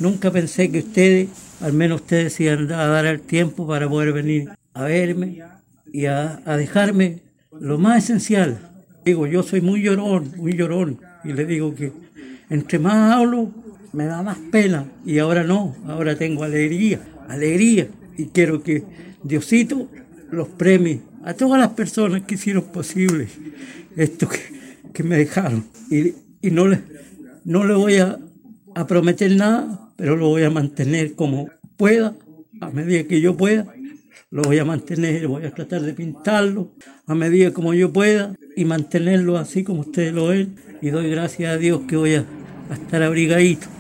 Nunca pensé que ustedes, al menos ustedes, se iban a dar el tiempo para poder venir a verme y a dejarme lo más esencial. Digo, yo soy muy llorón, y le digo que entre más hablo, me da más pena, y ahora no, ahora tengo alegría, y quiero que Diosito los premie a todas las personas que hicieron posible esto que me dejaron. Y no le voy a prometer nada, pero lo voy a mantener como pueda, a medida que yo pueda. Lo voy a mantener, voy a tratar de pintarlo a medida como yo pueda y mantenerlo así como ustedes lo ven. Y doy gracias a Dios que voy a estar abrigadito.